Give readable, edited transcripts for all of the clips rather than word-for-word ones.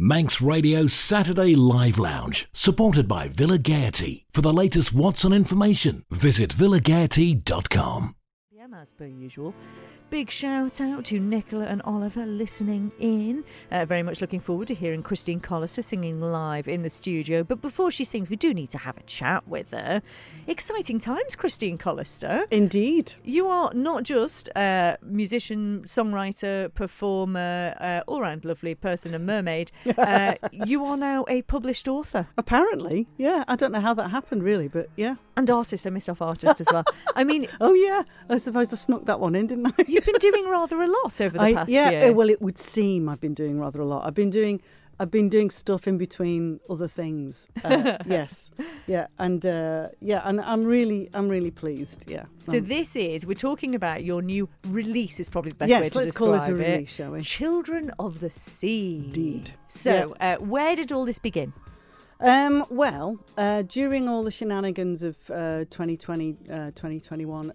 Manx Radio Saturday Live Lounge, supported by Villa Gaiety. For the latest What's On information, visit villagaiety.com. As per usual, big shout out to Nicola and Oliver listening in. Very much looking forward to hearing Christine Collister singing live in the studio. But before she sings, we do need to have a chat with her. Exciting times, Christine Collister. Indeed. You are not just a musician, songwriter, performer, all-round lovely person and mermaid. You are now a published author. Apparently, yeah. I don't know how that happened, really, but yeah. And artist. I missed off artist as well. I mean... Oh, yeah. I suppose I snuck that one in, didn't I? You've been doing rather a lot over the past year. Yeah, well, it would seem I've been doing rather a lot. I've been doing stuff in between other things. Yes, yeah, and I'm really pleased. Yeah. So we're talking about your new release. Is probably the best way to describe it. Yes, let's call it a release, shall we? Children of the Sea. Indeed. So, where did all this begin? Well, during all the shenanigans of 2020, 2021,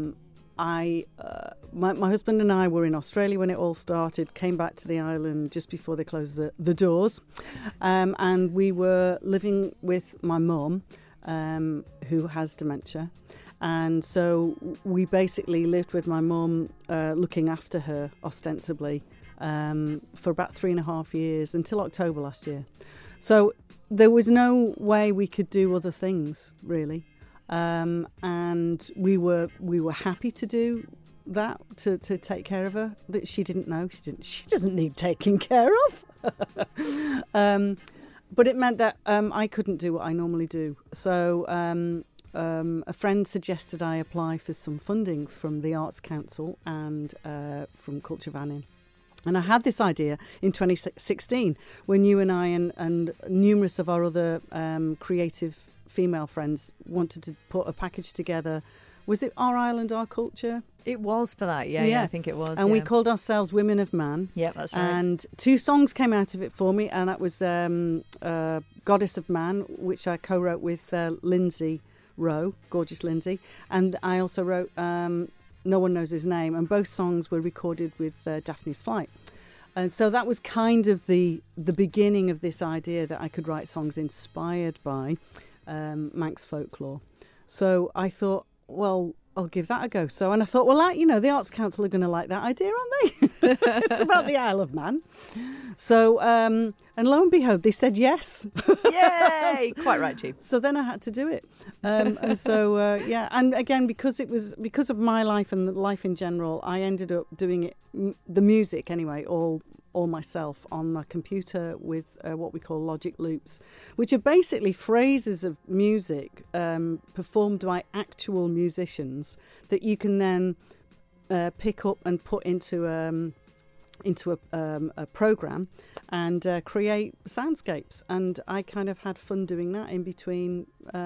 my husband and I were in Australia when it all started, came back to the island just before they closed the doors. And we were living with my mum, who has dementia. And so we basically lived with my mum, looking after her ostensibly, for about 3.5 years until October last year. So there was no way we could do other things, really. And we were happy to do that, to take care of her. That she didn't know. She doesn't need taking care of. But it meant that I couldn't do what I normally do. So a friend suggested I apply for some funding from the Arts Council and from Culture Vannin. And I had this idea in 2016 when you and I and numerous of our other creative female friends wanted to put a package together. Was it Our Island, Our Culture? It was for that, yeah, I think it was. And we called ourselves Women of Man. Yeah, that's right. And 2 songs came out of it for me, and that was Goddess of Man, which I co-wrote with Lindsay Rowe, gorgeous Lindsay. And I also wrote No One Knows His Name, and both songs were recorded with Daphne's Flight. And so that was kind of the beginning of this idea that I could write songs inspired by Manx folklore. So I thought, well, I'll give that a go. And I thought, well, the Arts Council are going to like that idea, aren't they? It's about the Isle of Man. So, and lo and behold, they said yes. Yay! Quite right, too. So then I had to do it. And so, and again, because of my life and life in general, I ended up doing it, the music anyway, all myself on the computer with what we call logic loops, which are basically phrases of music performed by actual musicians that you can then pick up and put into a program and create soundscapes. And I kind of had fun doing that in between,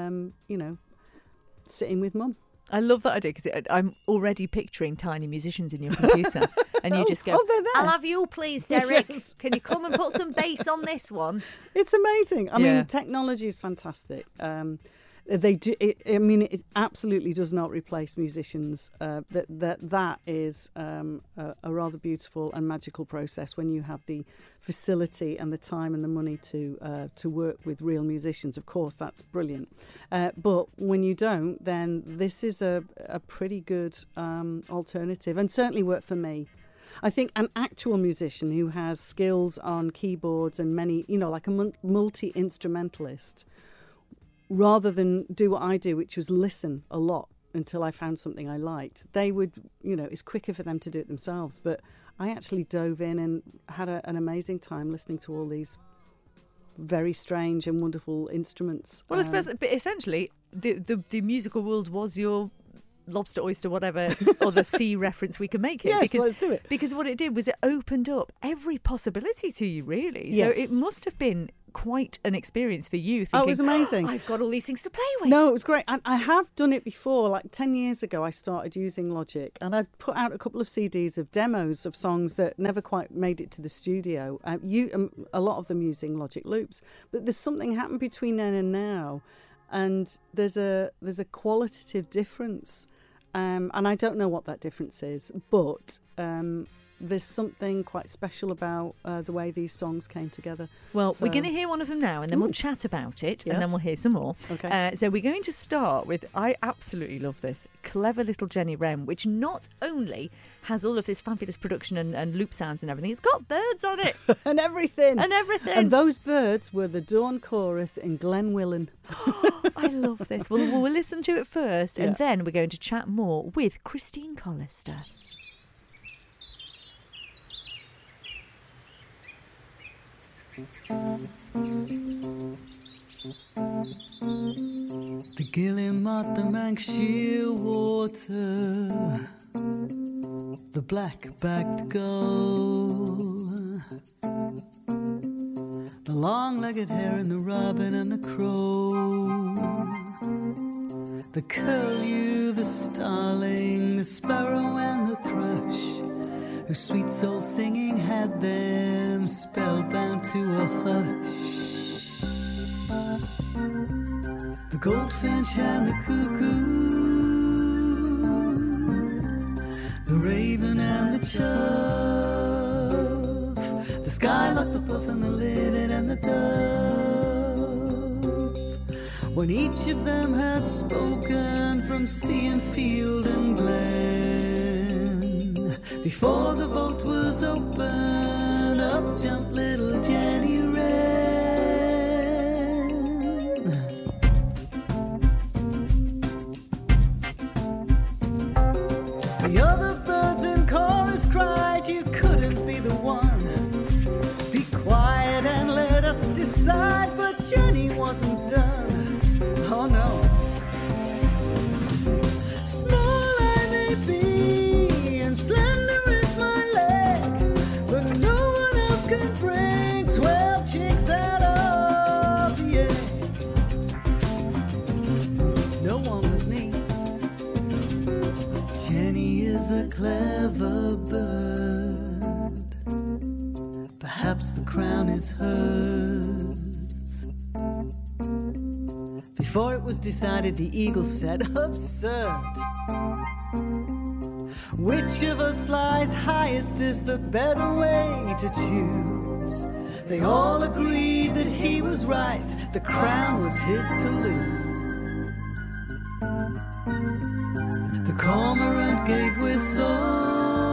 sitting with Mum. I love that idea because I'm already picturing tiny musicians in your computer, and you just go, they're there. "I'll have you, please, Derek. Yes. Can you come and put some bass on this one?" It's amazing. I mean, technology is fantastic. They do. It absolutely does not replace musicians. That is a rather beautiful and magical process when you have the facility and the time and the money to work with real musicians. Of course, that's brilliant. But when you don't, then this is a pretty good alternative, and certainly worked for me. I think an actual musician who has skills on keyboards and many, like a multi-instrumentalist, rather than do what I do, which was listen a lot until I found something I liked, they would, it's quicker for them to do it themselves. But I actually dove in and had an amazing time listening to all these very strange and wonderful instruments. Well, I suppose, but essentially, the musical world was your lobster, oyster, whatever other sea reference we can make it. Yes, let's do it. Because what it did was it opened up every possibility to you, really. So Yes. it must have been quite an experience for you thinking, it was amazing. I've got all these things to play with. No, it was great. And I have done it before. Like 10 years ago, I started using Logic, and I've put out a couple of CDs of demos of songs that never quite made it to the studio. A lot of them using Logic loops. But there's something happened between then and now, and there's a qualitative difference. And I don't know what that difference is, but there's something quite special about the way these songs came together. Well, we're going to hear one of them now, and then we'll chat about it, and then we'll hear some more. Okay. So we're going to start with, I absolutely love this, Clever Little Jenny Wren, which not only has all of this fabulous production and loop sounds and everything, it's got birds on it. And everything. And those birds were the Dawn Chorus in Glenwillan. I love this. We'll listen to it first, and then we're going to chat more with Christine Collister. The Guillemot, the Manx shearwater, the black-backed gull, the long-legged heron, the robin and the crow, the curlew, the starling, the sparrow and the thrush, whose sweet soul singing had them spellbound to a hush. The goldfinch and the cuckoo, the raven and the chough, the skylark, the puff and the linnet and the dove. When each of them had spoken from sea and field and glen, before the vote was opened, up jumped little Jenny Wren. The other birds in chorus cried, you couldn't be the one. Be quiet and let us decide, but Jenny wasn't done. Oh no. Small I may be and slender is my leg, but no one else can bring 12 chicks out of the egg. No one but me. Jenny is a clever bird. Perhaps the crown is hers. Before it was decided, the eagle said, absurd. Which of us flies highest is the better way to choose. They all agreed that he was right. The crown was his to lose. The cormorant gave whistle,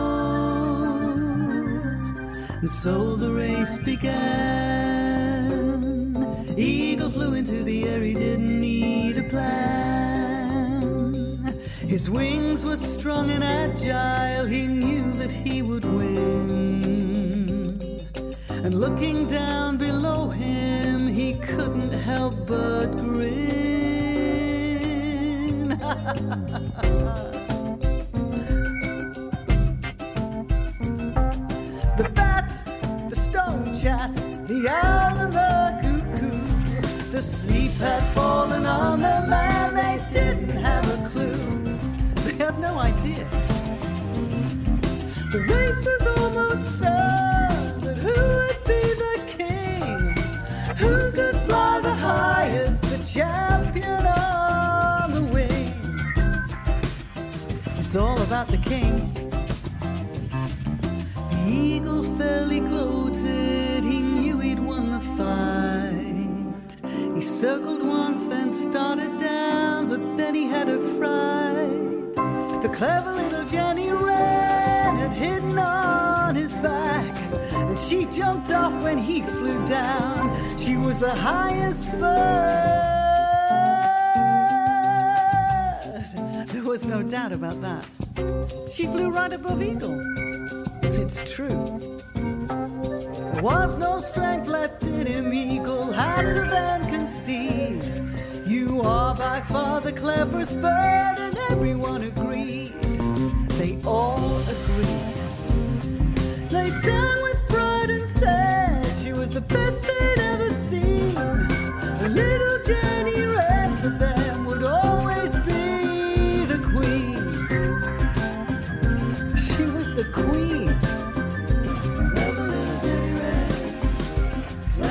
and so the race began. Eagle flew into the air, he didn't need a plan. His wings were strong and agile, he knew that he would win. And looking down below him, he couldn't help but grin. The bat, the stone chat, the owl and the cuckoo, the sleep had fallen on the man, they didn't have a clue. They had no idea. The race was almost done, but who would be the king? Who could fly the highest, the champion on the wing? It's all about the king. The eagle fairly gloated, he knew he'd won the fight. He circled once, then started down, but then he had a fright. The clever little Jenny Wren had hidden on his back, and she jumped off when he flew down. She was the highest bird. There was no doubt about that. She flew right above Eagle. It's true. There was no strength left in him, Eagle had to then concede. You are by far the cleverest bird, and everyone agreed. They all agreed. They sang with pride and said she was the best they'd ever seen. Little Jenny Wren for them would always be the queen. She was the queen.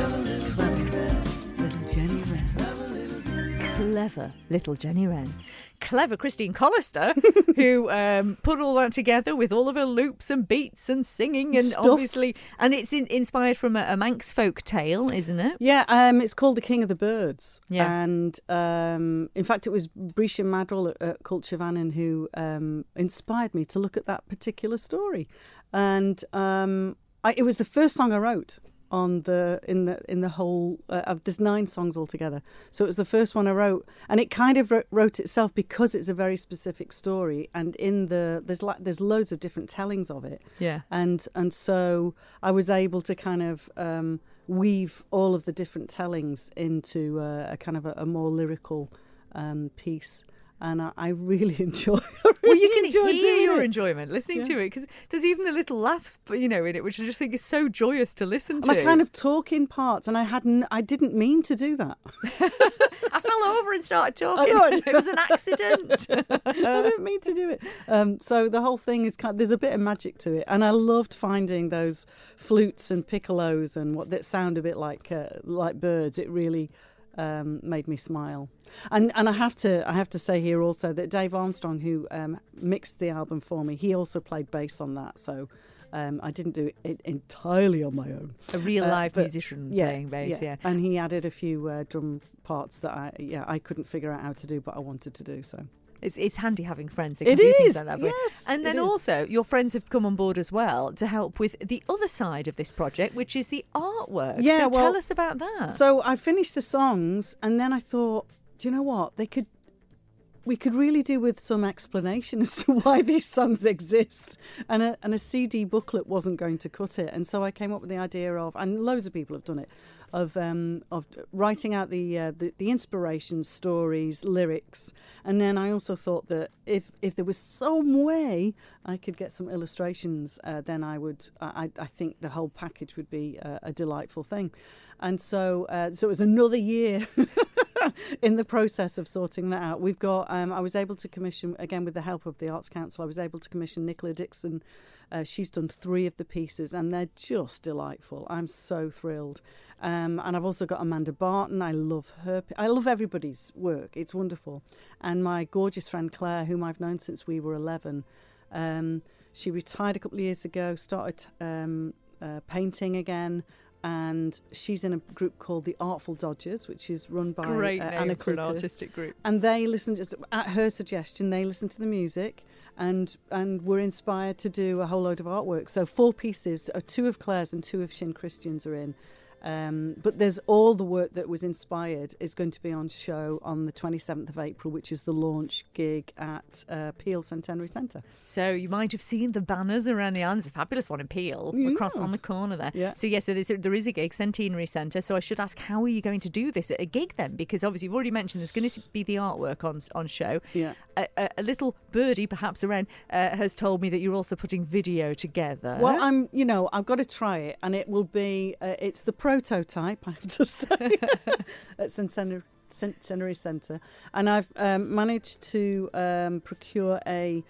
Clever little Jenny Wren. clever Christine Collister, who put all that together with all of her loops and beats and singing and Stuff. obviously, and it's inspired from a Manx folk tale, isn't it? Yeah, it's called The King of the Birds. Yeah. And in fact, it was Brisha Madrell at Culture Vannon who inspired me to look at that particular story. And it was the first song I wrote on in the whole there's 9 songs altogether, so it was the first one I wrote, and it kind of wrote itself because it's a very specific story, and there's loads of different tellings of it, and so I was able to kind of weave all of the different tellings into a kind of a more lyrical piece. And I really enjoy it. Well, you can hear your enjoyment listening to it, because there's even the little laughs, in it, which I just think is so joyous to listen to. And I kind of talk in parts, and I didn't mean to do that. I fell over and started talking. It was an accident. I didn't mean to do it. So the whole thing is there's a bit of magic to it, and I loved finding those flutes and piccolos and what that sound a bit like birds. It really made me smile. And I have to say here also that Dave Armstrong, who mixed the album for me, he also played bass on that. So I didn't do it entirely on my own. A real live musician playing bass, yeah. And he added a few drum parts that I couldn't figure out how to do, but I wanted to do so. It's handy having friends that can do things like that. Yes, and then also your friends have come on board as well to help with the other side of this project, which is the artwork. Yeah, so tell us about that. So I finished the songs, and then I thought, do you know what? We could really do with some explanation as to why these songs exist, and a CD booklet wasn't going to cut it. And so I came up with the idea of, and loads of people have done it, of writing out the inspiration, stories, lyrics, and then I also thought that if there was some way I could get some illustrations, then I think the whole package would be a delightful thing. And so it was another year in the process of sorting that out. We've got I was able to commission, again with the help of the Arts Council, I was able to commission Nicola Dixon. She's done 3 of the pieces, and they're just delightful. I'm so thrilled. And I've also got Amanda Barton. I love her. I love everybody's work. It's wonderful. And my gorgeous friend Claire, whom I've known since we were 11, she retired a couple of years ago, started painting again. And she's in a group called the Artful Dodgers, which is run by Anna for Klukas. an artistic group. And they listen, just at her suggestion, they listen to the music and were inspired to do a whole load of artwork. So 4 pieces, 2 of Claire's and 2 of Shin Christian's are in. But there's all the work that was inspired is going to be on show on the 27th of April, which is the launch gig at Peel Centenary Centre. So you might have seen the banners around the island. It's a fabulous one in Peel, across on the corner there. Yeah. So there is a gig, Centenary Centre. So I should ask, how are you going to do this at a gig then? Because obviously you've already mentioned there's going to be the artwork on show. Yeah. A little birdie perhaps around has told me that you're also putting video together. Well, I've got to try it, and it will be, it's the prototype, I have to say, at Centenary Centre, and I've managed to procure a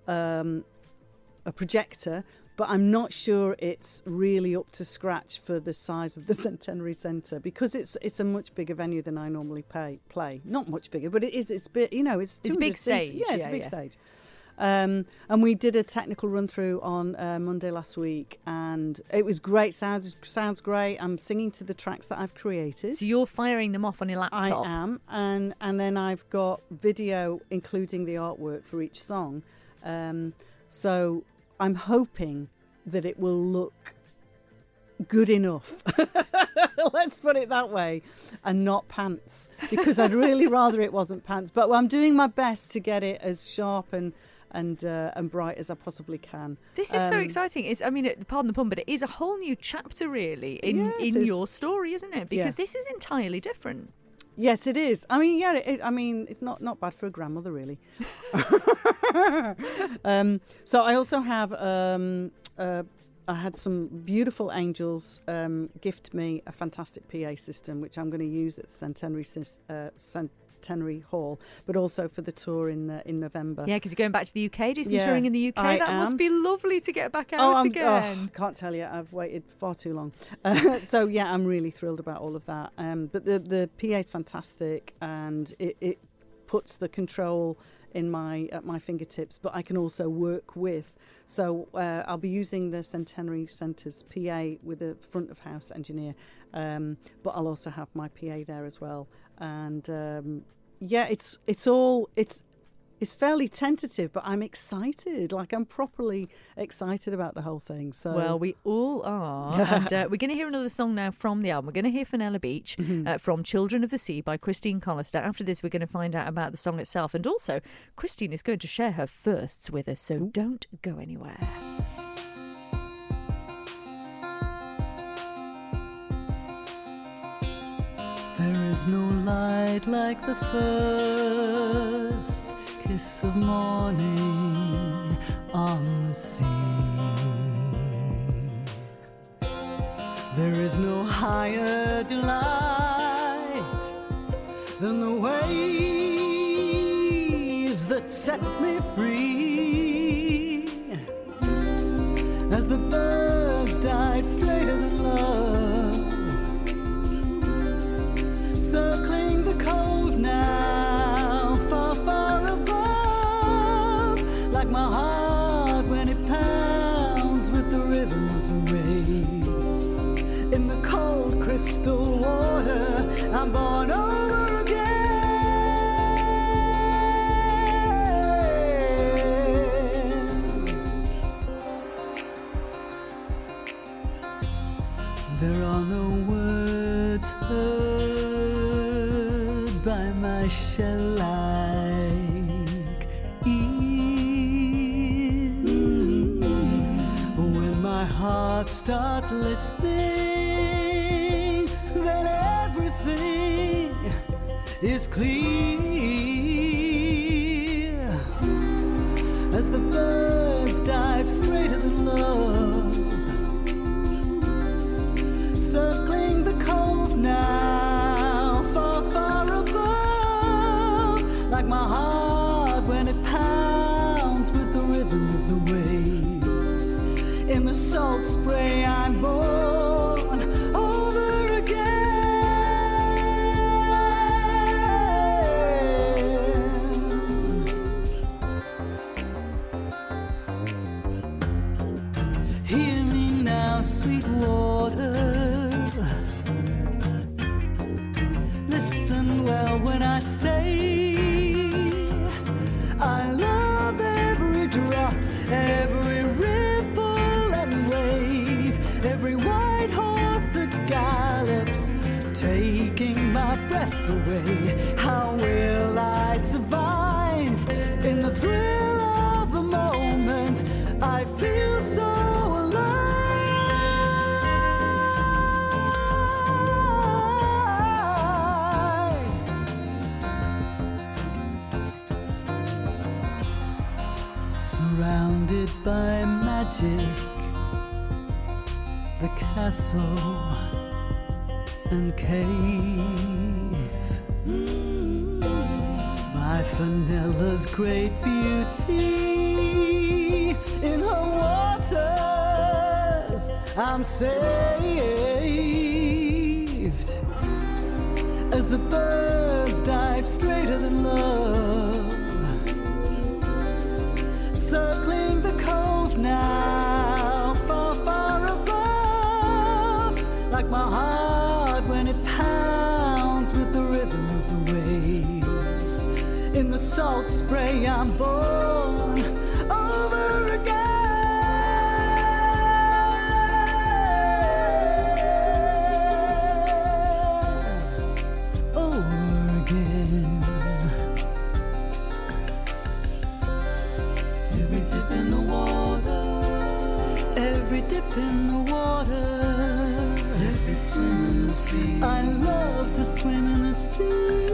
projector, but I'm not sure it's really up to scratch for the size of the Centenary Centre, because it's a much bigger venue than I normally play. Not much bigger, but it's big. It's big stage. Yeah, it's a big stage. And we did a technical run through on Monday last week, and it was great. Sounds great. I'm singing to the tracks that I've created. So you're firing them off on your laptop? I am, and then I've got video including the artwork for each song. So I'm hoping that it will look good enough. Let's put it that way, and not pants, because I'd really rather it wasn't pants. But I'm doing my best to get it as sharp and bright as I possibly can. This is so exciting. Pardon the pun, but it is a whole new chapter, really, in your story, isn't it? Because this is entirely different. Yes, it is. It's not bad for a grandmother, really. So I also have I had some beautiful angels gift me a fantastic PA system, which I'm going to use at the Centenary Hall, but also for the tour in November. Yeah, because you're going back to the UK, do some touring in the UK. That must be lovely to get back out again. I can't tell you, I've waited far too long. So yeah, I'm really thrilled about all of that. But the PA is fantastic, and it puts the control at my fingertips, but I can also work with. So I'll be using the Centenary Centre's PA with a front of house engineer, but I'll also have my PA there as well. And it's fairly tentative, but I'm excited. Like, I'm properly excited about the whole thing. So, well, we all are. And we're going to hear another song now from the album. We're going to hear Fenella Beach from Children of the Sea by Christine Collister. After this, we're going to find out about the song itself. And also, Christine is going to share her firsts with us, so don't go anywhere. There is no light like the first kiss of morning on the sea. There is no higher delight than the waves that set me free. As the birds dive straighter than love, circling the cove now, far, far above, like my heart when it pounds with the rhythm of the waves. In the cold crystal water, I'm born over again. There are no words heard by my shell-like ear. When my heart starts listening, then everything is clear. As the birds dive straighter than love, circling the cove now, far, far above, like my heart when it pounds with the rhythm of the waves. In the salt spray I'm born over again. Hear me now, sweet water. Listen well when I say I love every drop, every ripple and wave, every white horse that gallops, taking my breath away. How will I survive in the thrill of the moment? I feel so alive. Surrounded by magic, the castle and cave, by Fenella's great beauty. In her waters I'm saved. As the birds dive straighter than love, circling the cove now, far, far above, like my heart when it pounds with the rhythm of the waves. In the salt spray I'm born over again. Over again. Every dip in the water, every dip in the water, every swim in the sea. I love to swim in the sea.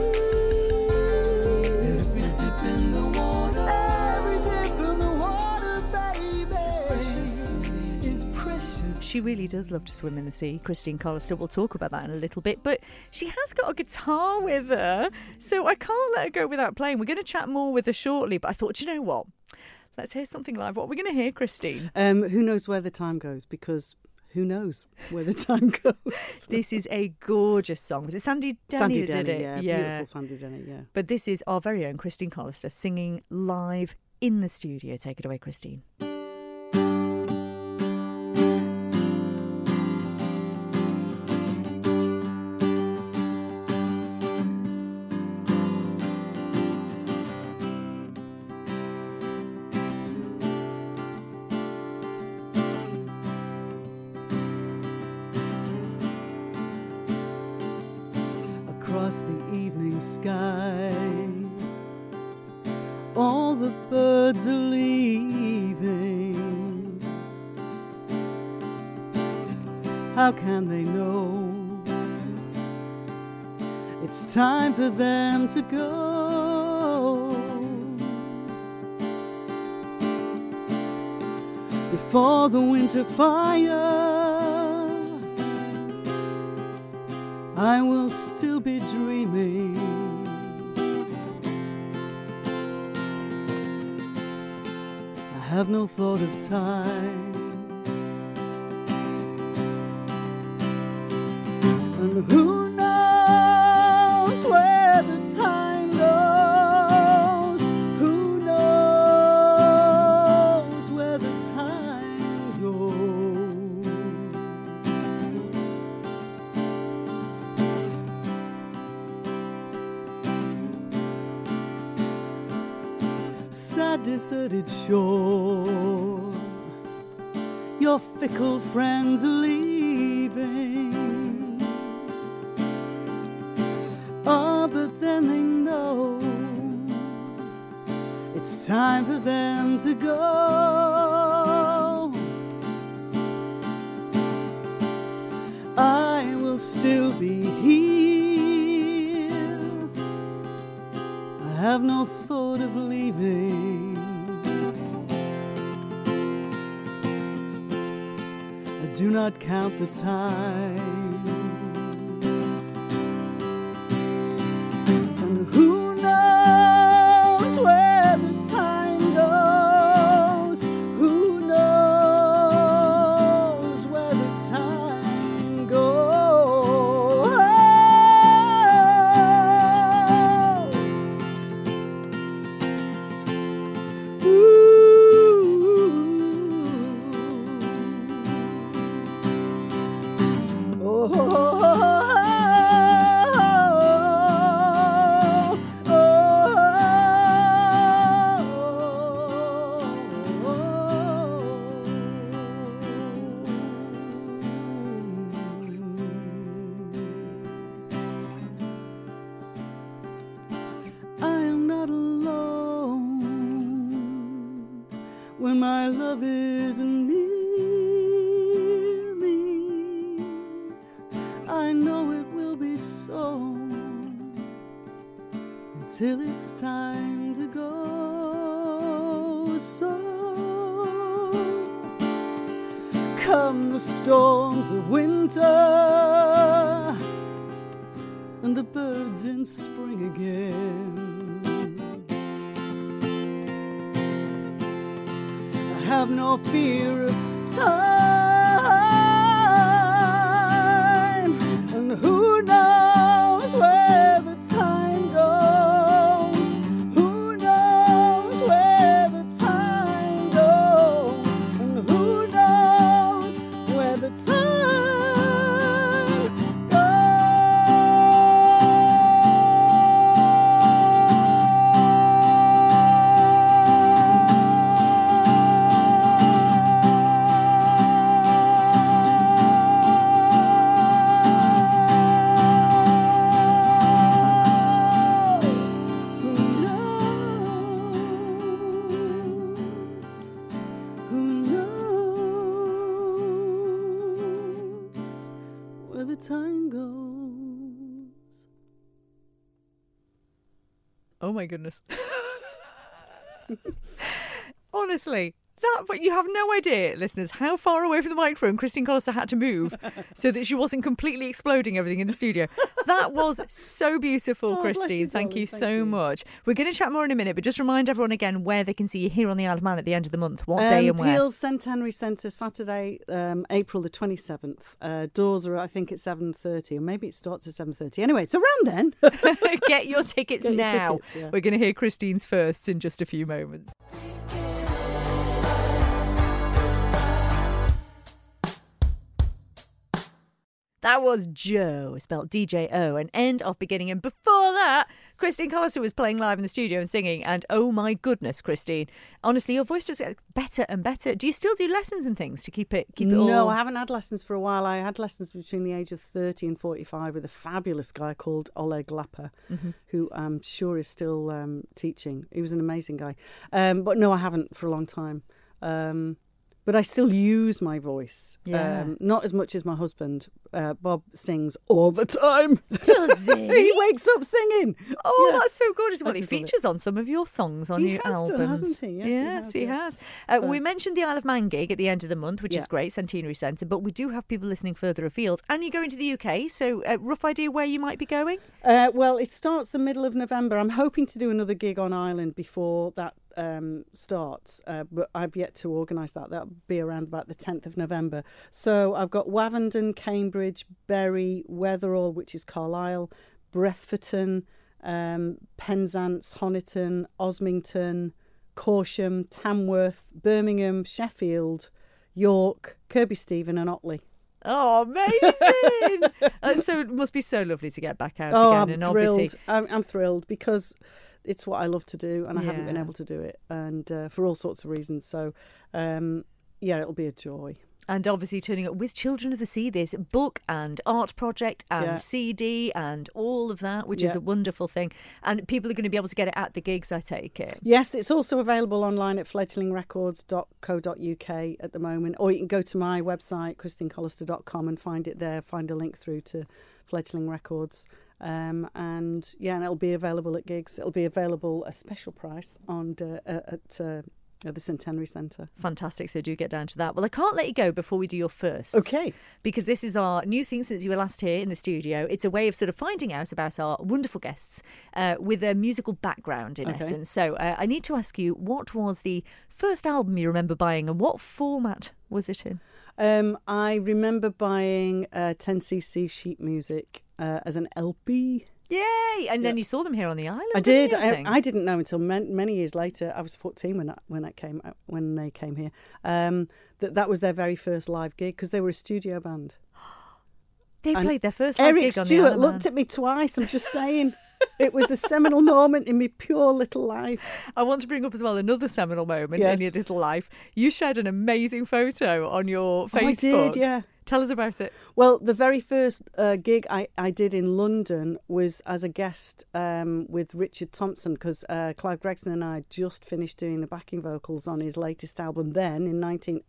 Every dip in the water, every dip in the water, baby, is precious to me, is precious. She really does love to swim in the sea, Christine Collister. We'll talk about that in a little bit. But she has got a guitar with her, so I can't let her go without playing. We're going to chat more with her shortly, but I thought, you know what? Let's hear something live. What are we going to hear, Christine? Who knows where the time goes? Because who knows where the time goes. This is a gorgeous song. Was it Sandy Denny that did it? Yeah, beautiful Sandy Denny, yeah. But this is our very own Christine Collister singing live in the studio. Take it away, Christine. Across the evening sky, all the birds are leaving. How can they know it's time for them to go? Before the winter fire, I will still be dreaming. I have no thought of time, and who knows where the time goes? Who knows where the time goes? Sad, deserted shore, your fickle friends are leaving. Oh, but then they know it's time for them to go. I will still be here. I have no thought of leaving. I do not count the time. And who knows where the time goes? Who knows where the time goes? I am not alone when my love is near me. I know it will be so until it's time to go. So come the storms of winter and the birds in spring again. I have no fear of time, and who knows where the time goes? Who knows where the time goes? And who knows where the time time goes. Oh my goodness. Honestly, But you have no idea, listeners, how far away from the microphone Christine Collister had to move so that she wasn't completely exploding everything in the studio. That was so beautiful, Christine. Thank you so much. We're going to chat more in a minute, but just remind everyone again where they can see you here on the Isle of Man at the end of the month. What day and where? Peel's St Henry Centre, Saturday, April the 27th. Doors are, I think, at 7:30, or maybe it starts at 7:30. Anyway, it's around then. Get your tickets now. We're going to hear Christine's firsts in just a few moments. That was Joe, spelled D-J-O, and End of Beginning. And before that, Christine Collister was playing live in the studio and singing. And oh my goodness, Christine, honestly, your voice just gets better and better. Do you still do lessons and things to keep it all? No, I haven't had lessons for a while. I had lessons between the age of 30 and 45 with a fabulous guy called Oleg Lapper, who I'm sure is still teaching. He was an amazing guy. But no, I haven't for a long time. But I still use my voice. Not as much as my husband. Bob sings all the time. Does he? He wakes up singing. Oh, yeah. That's so good. Well, he features on some of your songs on your albums. Done, hasn't he? Yes, he has. We mentioned the Isle of Man gig at the end of the month, which is great, Centenary Centre, but we do have people listening further afield. And you're going to the UK, so rough idea where you might be going? Well, it starts the middle of November. I'm hoping to do another gig on Ireland before that starts, but I've yet to organise that. That'll be around about the 10th of November. So I've got Wavendon, Cambridge, Bury, Weatherall, which is Carlisle, Brethferton, Penzance, Honiton, Osmington, Corsham, Tamworth, Birmingham, Sheffield, York, Kirkby Stephen and Otley. Oh, amazing! So it must be so lovely to get back out again. I'm thrilled. I'm thrilled because it's what I love to do, and I haven't been able to do it, and for all sorts of reasons. So, it'll be a joy. And obviously turning up with Children of the Sea, this book and art project and CD and all of that, which is a wonderful thing. And people are going to be able to get it at the gigs, I take it. Yes, it's also available online at fledglingrecords.co.uk at the moment. Or you can go to my website, christinecollister.com, and find it there, find a link through to Fledgling Records. And it'll be available at gigs. It'll be available a special price at the Centenary Centre. Fantastic, so do get down to that. Well, I can't let you go before we do your firsts. Okay. Because this is our new thing since you were last here in the studio. It's a way of sort of finding out about our wonderful guests with a musical background, in essence. So I need to ask you, what was the first album you remember buying and what format was it in? I remember buying 10cc sheet music as an LP. Yay! And then you saw them here on the island. I did. I didn't know until many years later. I was 14 when they came here. That was their very first live gig because they were a studio band. They played their first live gig on the island. Eric Stewart looked at me twice. I'm just saying. It was a seminal moment in my pure little life. I want to bring up as well another seminal moment in your little life. You shared an amazing photo on your Facebook. I did, yeah. Tell us about it. Well, the very first gig I did in London was as a guest with Richard Thompson, because Clive Gregson and I had just finished doing the backing vocals on his latest album then in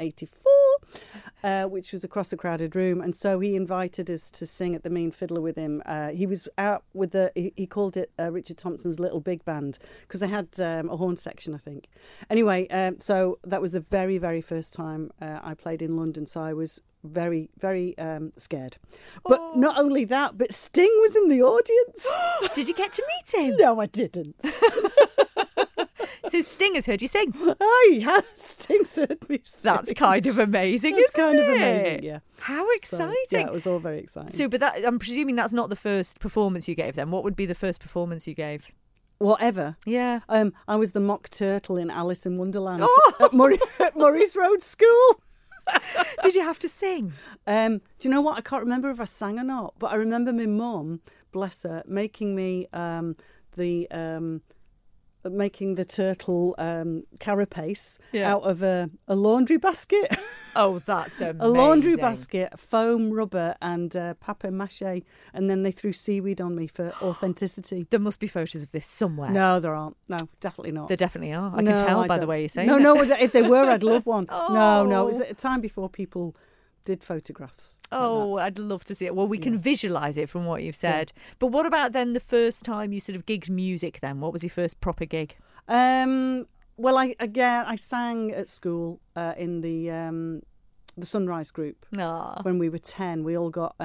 1984, which was Across a Crowded Room. And so he invited us to sing at the Mean Fiddler with him. He was out with he called it Richard Thompson's Little Big Band, because they had a horn section, I think. Anyway, so that was the very, very first time I played in London. So I was very, very scared. But not only that, but Sting was in the audience. Did you get to meet him? No, I didn't. So Sting has heard you sing? Sting's heard me sing. That's kind of amazing, That's isn't kind it? of amazing, yeah. How exciting. So, yeah, it was all very exciting. So, but I'm presuming that's not the first performance you gave then. What would be the first performance you gave? Whatever. Yeah. I was the Mock Turtle in Alice in Wonderland at Murray's Road School. Did you have to sing? Do you know what? I can't remember if I sang or not, but I remember my mum, bless her, making me making the turtle carapace out of a laundry basket. Oh, that's amazing. A laundry basket, foam, rubber and papier-mâché, and then they threw seaweed on me for authenticity. There must be photos of this somewhere. No, there aren't. No, definitely not. There definitely are. I can tell by the way you say it. No, if they were, I'd love one. Oh. No, it was at a time before people did photographs. Oh, I'd love to see it. Well, we can visualise it from what you've said. Yeah. But what about then the first time you sort of gigged music then? What was your first proper gig? Well, I sang at school in the Sunrise Group. When we were 10. We all got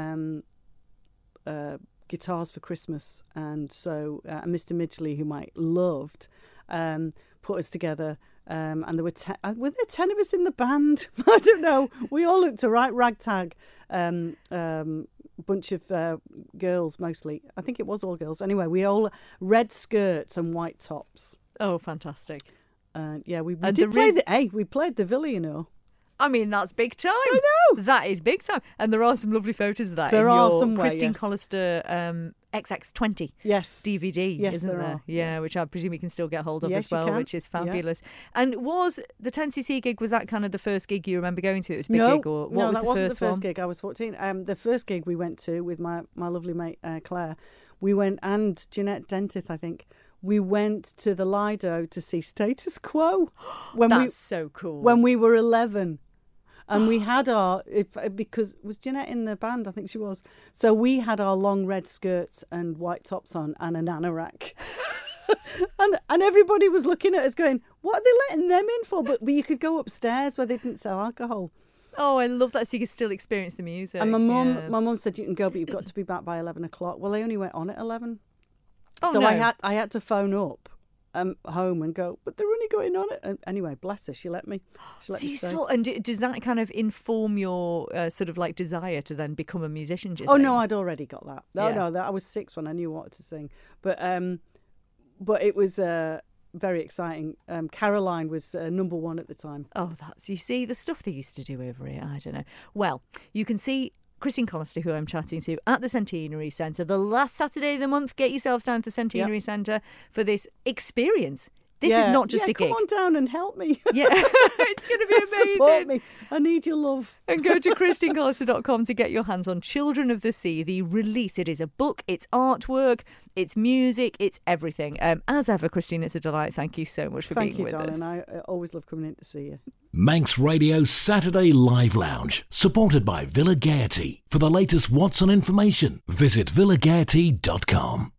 guitars for Christmas, and so Mr. Midgley, whom I loved, put us together. And there were 10 of us in the band? I don't know. We all looked a right ragtag bunch of girls, mostly. I think it was all girls. Anyway, we all red skirts and white tops. Oh, fantastic! We played the Villa, you know. I mean, that's big time. I know. That is big time. And there are some lovely photos of that. There in are your somewhere, Christine yes. Collister XX20 DVD, yes, isn't there? Yeah, which I presume you can still get hold of yes, as well, which is fabulous. Yeah. And was the 10cc gig, was that kind of the first gig you remember going to? It was a big gig? Or what was that the wasn't first the first one? gig. I was 14. The first gig we went to with my lovely mate Claire, we went, and Jeanette Dentith, I think. We went to the Lido to see Status Quo. That's so cool. When we were 11. And we had because was Jeanette in the band? I think she was. So we had our long red skirts and white tops on and an anorak. and everybody was looking at us going, what are they letting them in for? But you could go upstairs where they didn't sell alcohol. Oh, I love that. So you could still experience the music. And my mum said, you can go, but you've got to be back by 11 o'clock. Well, they only went on at 11. Oh, so no. I had to phone up home and go, but they're only going on it. And anyway, bless her, she let me. And did that kind of inform your sort of like desire to then become a musician? No, I'd already got that. I was 6 when I knew what to sing. But it was very exciting. Caroline was number 1 at the time. Oh, you see the stuff they used to do over here. I don't know. Well, you can see Christine Collister, who I'm chatting to, at the Centenary Centre. The last Saturday of the month, get yourselves down to the Centenary Centre for this experience. This is not just a gig. Come on down and help me. Yeah, it's going to be amazing. Support me. I need your love. And go to christinecollister.com to get your hands on Children of the Sea, the release. It is a book, it's artwork, it's music, it's everything. As ever, Christine, it's a delight. Thank you so much for being with us. Thank you, darling. I always love coming in to see you. Manx Radio Saturday Live Lounge, supported by Villa Gaiety. For the latest What's On information, visit villagaiety.com.